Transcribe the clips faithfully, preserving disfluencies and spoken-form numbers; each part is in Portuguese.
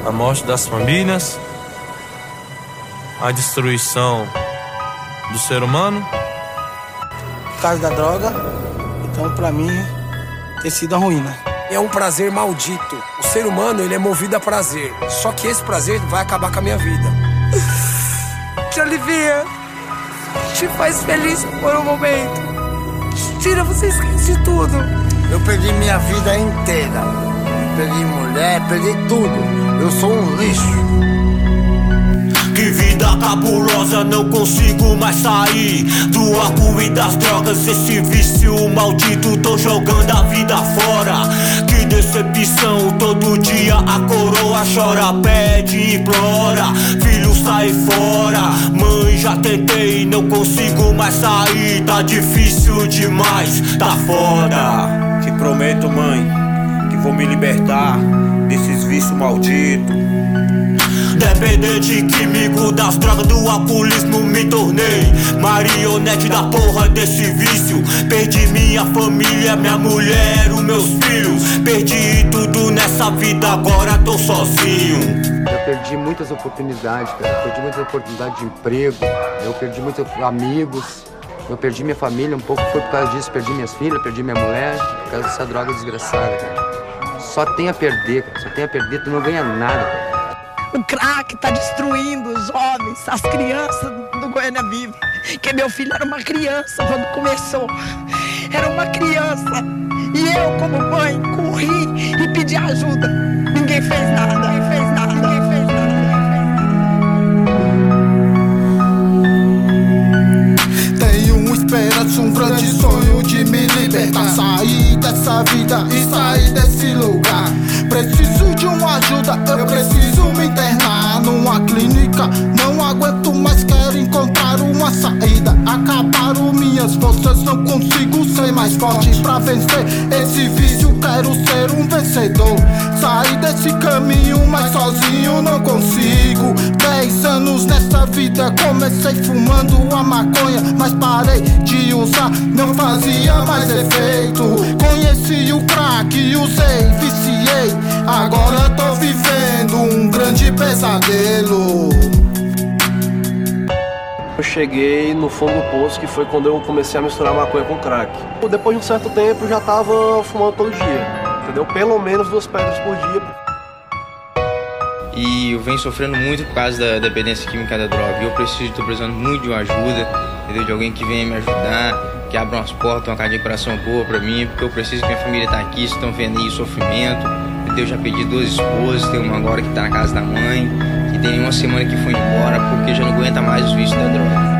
a morte das famílias, a destruição do ser humano. Por causa da droga, então pra mim tem sido a ruína. É um prazer maldito. O ser humano, ele é movido a prazer. Só que esse prazer vai acabar com a minha vida. Te alivia, te faz feliz por um momento. Tira, você esquece de tudo. Eu perdi minha vida inteira. Perdi mulher, perdi tudo. Eu sou um lixo. Que vida cabulosa, não consigo mais sair do álcool e das drogas. Esse vício maldito, tô jogando a vida fora. Que decepção, todo dia a coroa chora, pede e implora. Filho, sai fora. Mãe, já tentei, não consigo mais sair. Tá difícil demais, tá foda. Te prometo, mãe, que vou me libertar desses vícios malditos. Dependente químico das drogas, do alcoolismo me tornei marionete da porra desse vício. Perdi minha família, minha mulher, os meus filhos. Perdi tudo nessa vida, agora tô sozinho. Eu perdi muitas oportunidades, cara. Eu perdi muitas oportunidades de emprego. Eu perdi muitos amigos. Eu perdi minha família, um pouco foi por causa disso. Perdi minhas filhas, perdi minha mulher, por causa dessa droga desgraçada, cara. Só tem a perder, cara. Só tem a perder, tu não ganha nada, cara. O crack tá destruindo os jovens, as crianças do Goiânia Vive. Que meu filho era uma criança quando começou. Era uma criança. E eu, como mãe, corri e pedi ajuda. Ninguém fez nada, ninguém fez nada, ninguém fez nada. Tenho uma esperança, um grande sonho de me libertar. Sair dessa vida e sair desse lugar. Preciso de uma ajuda, eu preciso me internar numa clínica. Não aguento mais, quero encontrar uma saída. Acabaram minhas forças, não consigo ser mais forte. Pra vencer esse vício, quero ser um vencedor. Sair desse caminho, mas sozinho não consigo. Dez anos nessa vida, comecei fumando a maconha, mas parei de usar, não fazia mais efeito. Conheci o crack, usei, viciei. Agora tô vivendo um grande pesadelo. Eu cheguei no fundo do poço, que foi quando eu comecei a misturar maconha com crack. Depois de um certo tempo eu já tava fumando todo dia, entendeu? Pelo menos duas pedras por dia. E eu venho sofrendo muito por causa da dependência química da droga. Eu preciso, tô precisando muito de uma ajuda, entendeu? De alguém que venha me ajudar, que abra umas portas, uma casa de coração boa pra mim, porque eu preciso que minha família tá aqui, vocês estão vendo aí o sofrimento. Eu já pedi duas esposas, tem uma agora que tá na casa da mãe, que tem uma semana que foi embora porque já não aguenta mais os vícios da droga.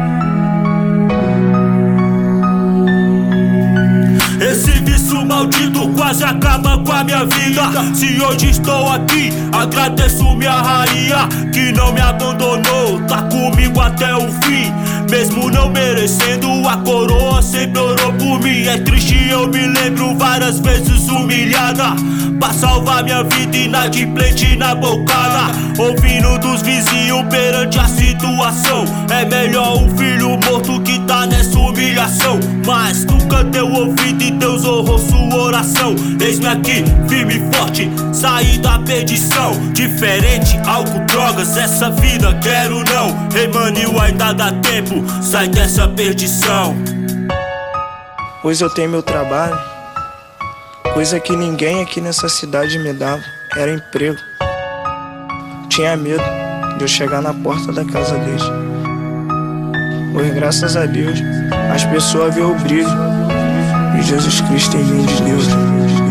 Esse vício maldito quase acaba com a minha vida. Se hoje estou aqui, agradeço minha rainha, que não me abandonou, tá comigo até o fim. Mesmo não merecendo, a coroa sempre orou por mim. É triste, eu me lembro várias vezes humilhada, pra salvar minha vida inadimplente na bocada. Ouvindo dos vizinhos perante a situação. É melhor um filho morto que tá nessa humilhação. Mas nunca deu ouvido e Deus honrou sua oração. Eis-me aqui, firme e forte, saí da perdição. Diferente, álcool, drogas, essa vida quero não. Ei, maninho, ainda dá tempo, sai dessa perdição. Hoje eu tenho meu trabalho, coisa que ninguém aqui nessa cidade me dava, era emprego. Tinha medo de eu chegar na porta da casa deles. Pois graças a Deus, as pessoas veem o brilho de Jesus Cristo em mim de Deus.